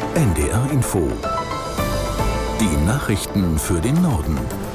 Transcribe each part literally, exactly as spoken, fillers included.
N D R Info. Die Nachrichten für den Norden.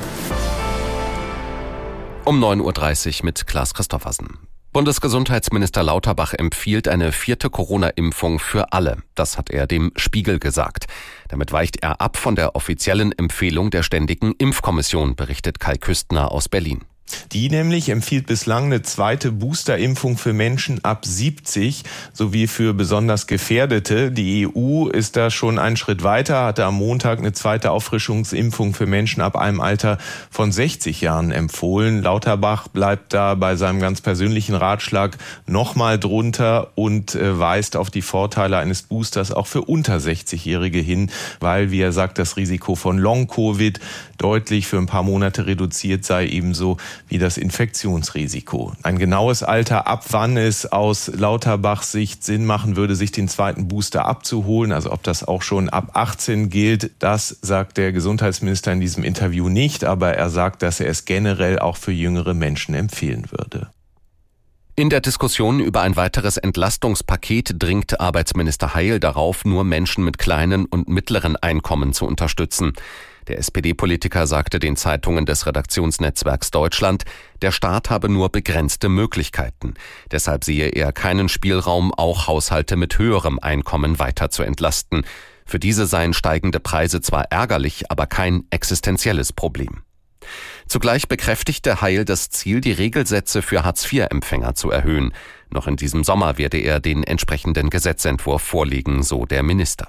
Um neun Uhr dreißig mit Klaas Christoffersen. Bundesgesundheitsminister Lauterbach empfiehlt eine vierte Corona-Impfung für alle. Das hat er dem Spiegel gesagt. Damit weicht er ab von der offiziellen Empfehlung der Ständigen Impfkommission, berichtet Kai Küstner aus Berlin. Die nämlich empfiehlt bislang eine zweite Boosterimpfung für Menschen ab siebzig sowie für besonders Gefährdete. Die E U ist da schon einen Schritt weiter, hatte am Montag eine zweite Auffrischungsimpfung für Menschen ab einem Alter von sechzig Jahren empfohlen. Lauterbach bleibt da bei seinem ganz persönlichen Ratschlag nochmal drunter und äh, weist auf die Vorteile eines Boosters auch für unter sechzigjährige hin, weil, wie er sagt, das Risiko von Long-Covid deutlich für ein paar Monate reduziert sei, ebenso wie das Infektionsrisiko. Ein genaues Alter, ab wann es aus Lauterbachs Sicht Sinn machen würde, sich den zweiten Booster abzuholen, also ob das auch schon ab achtzehn gilt, das sagt der Gesundheitsminister in diesem Interview nicht, aber er sagt, dass er es generell auch für jüngere Menschen empfehlen würde. In der Diskussion über ein weiteres Entlastungspaket dringt Arbeitsminister Heil darauf, nur Menschen mit kleinen und mittleren Einkommen zu unterstützen. Der S P D-Politiker sagte den Zeitungen des Redaktionsnetzwerks Deutschland, der Staat habe nur begrenzte Möglichkeiten. Deshalb sehe er keinen Spielraum, auch Haushalte mit höherem Einkommen weiter zu entlasten. Für diese seien steigende Preise zwar ärgerlich, aber kein existenzielles Problem. Zugleich bekräftigte Heil das Ziel, die Regelsätze für Hartz vier Empfänger zu erhöhen. Noch in diesem Sommer werde er den entsprechenden Gesetzentwurf vorlegen, so der Minister.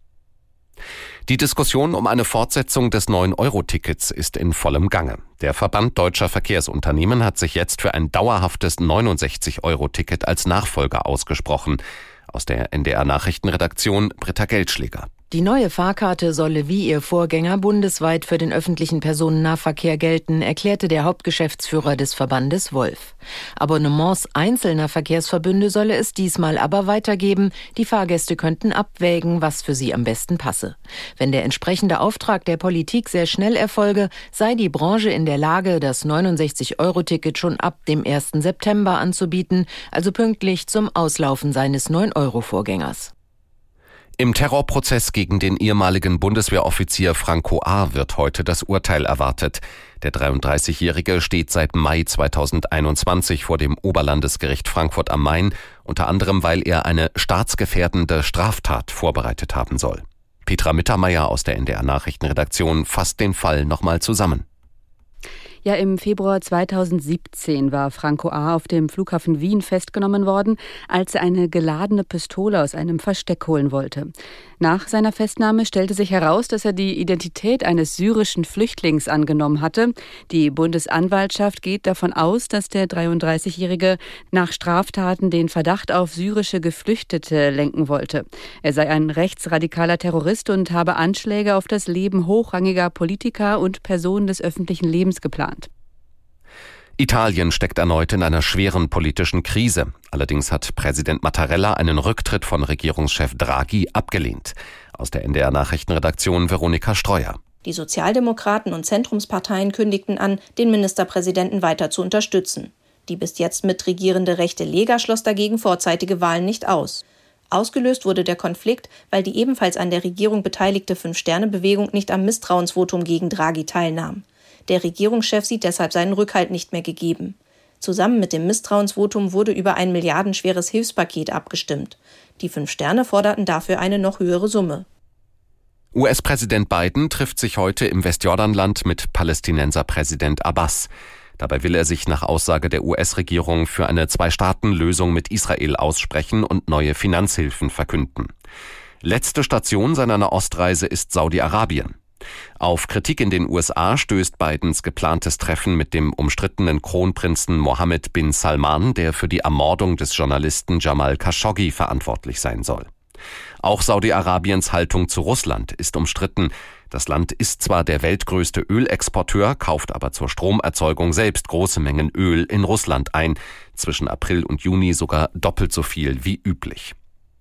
Die Diskussion um eine Fortsetzung des neun Euro Tickets ist in vollem Gange. Der Verband Deutscher Verkehrsunternehmen hat sich jetzt für ein dauerhaftes neunundsechzig Euro Ticket als Nachfolger ausgesprochen. Aus der N D R Nachrichtenredaktion Britta Geldschläger. Die neue Fahrkarte solle wie ihr Vorgänger bundesweit für den öffentlichen Personennahverkehr gelten, erklärte der Hauptgeschäftsführer des Verbandes Wolf. Abonnements einzelner Verkehrsverbünde solle es diesmal aber weitergeben. Die Fahrgäste könnten abwägen, was für sie am besten passe. Wenn der entsprechende Auftrag der Politik sehr schnell erfolge, sei die Branche in der Lage, das neunundsechzig Euro Ticket schon ab dem ersten September anzubieten, also pünktlich zum Auslaufen seines neun Euro Vorgängers. Im Terrorprozess gegen den ehemaligen Bundeswehroffizier Franco A. wird heute das Urteil erwartet. Der dreiunddreißigjährige steht seit Mai zweitausendeinundzwanzig vor dem Oberlandesgericht Frankfurt am Main, unter anderem weil er eine staatsgefährdende Straftat vorbereitet haben soll. Petra Mittermeier aus der N D R Nachrichtenredaktion fasst den Fall nochmal zusammen. Ja, im Februar zweitausendsiebzehn war Franco A. auf dem Flughafen Wien festgenommen worden, als er eine geladene Pistole aus einem Versteck holen wollte. Nach seiner Festnahme stellte sich heraus, dass er die Identität eines syrischen Flüchtlings angenommen hatte. Die Bundesanwaltschaft geht davon aus, dass der dreiunddreißigjährige nach Straftaten den Verdacht auf syrische Geflüchtete lenken wollte. Er sei ein rechtsradikaler Terrorist und habe Anschläge auf das Leben hochrangiger Politiker und Personen des öffentlichen Lebens geplant. Italien steckt erneut in einer schweren politischen Krise. Allerdings hat Präsident Mattarella einen Rücktritt von Regierungschef Draghi abgelehnt. Aus der N D R Nachrichtenredaktion Veronika Streuer. Die Sozialdemokraten und Zentrumsparteien kündigten an, den Ministerpräsidenten weiter zu unterstützen. Die bis jetzt mitregierende rechte Lega schloss dagegen vorzeitige Wahlen nicht aus. Ausgelöst wurde der Konflikt, weil die ebenfalls an der Regierung beteiligte Fünf-Sterne-Bewegung nicht am Misstrauensvotum gegen Draghi teilnahm. Der Regierungschef sieht deshalb seinen Rückhalt nicht mehr gegeben. Zusammen mit dem Misstrauensvotum wurde über ein milliardenschweres Hilfspaket abgestimmt. Die Fünf Sterne forderten dafür eine noch höhere Summe. U S-Präsident Biden trifft sich heute im Westjordanland mit Palästinenserpräsident Abbas. Dabei will er sich nach Aussage der U S-Regierung für eine Zwei-Staaten-Lösung mit Israel aussprechen und neue Finanzhilfen verkünden. Letzte Station seiner Nahostreise ist Saudi-Arabien. Auf Kritik in den U S A stößt Bidens geplantes Treffen mit dem umstrittenen Kronprinzen Mohammed bin Salman, der für die Ermordung des Journalisten Jamal Khashoggi verantwortlich sein soll. Auch Saudi-Arabiens Haltung zu Russland ist umstritten. Das Land ist zwar der weltgrößte Ölexporteur, kauft aber zur Stromerzeugung selbst große Mengen Öl in Russland ein, zwischen April und Juni sogar doppelt so viel wie üblich.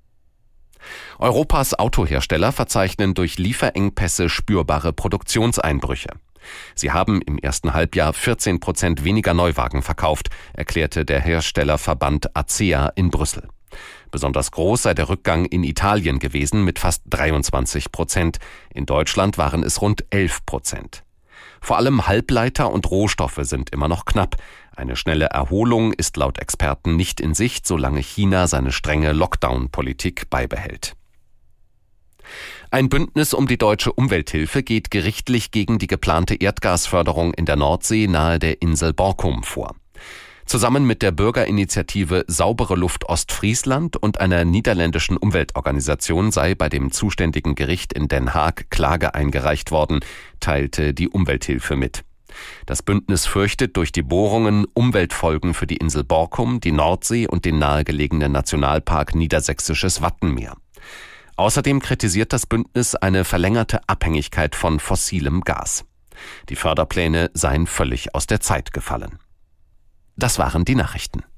Europas Autohersteller verzeichnen durch Lieferengpässe spürbare Produktionseinbrüche. Sie haben im ersten Halbjahr vierzehn Prozent weniger Neuwagen verkauft, erklärte der Herstellerverband A C E A in Brüssel. Besonders groß sei der Rückgang in Italien gewesen mit fast dreiundzwanzig Prozent. In Deutschland waren es rund elf Prozent. Vor allem Halbleiter und Rohstoffe sind immer noch knapp. Eine schnelle Erholung ist laut Experten nicht in Sicht, solange China seine strenge Lockdown-Politik beibehält. Ein Bündnis um die deutsche Umwelthilfe geht gerichtlich gegen die geplante Erdgasförderung in der Nordsee nahe der Insel Borkum vor. Zusammen mit der Bürgerinitiative Saubere Luft Ostfriesland und einer niederländischen Umweltorganisation sei bei dem zuständigen Gericht in Den Haag Klage eingereicht worden, teilte die Umwelthilfe mit. Das Bündnis fürchtet durch die Bohrungen Umweltfolgen für die Insel Borkum, die Nordsee und den nahegelegenen Nationalpark Niedersächsisches Wattenmeer. Außerdem kritisiert das Bündnis eine verlängerte Abhängigkeit von fossilem Gas. Die Förderpläne seien völlig aus der Zeit gefallen. Das waren die Nachrichten.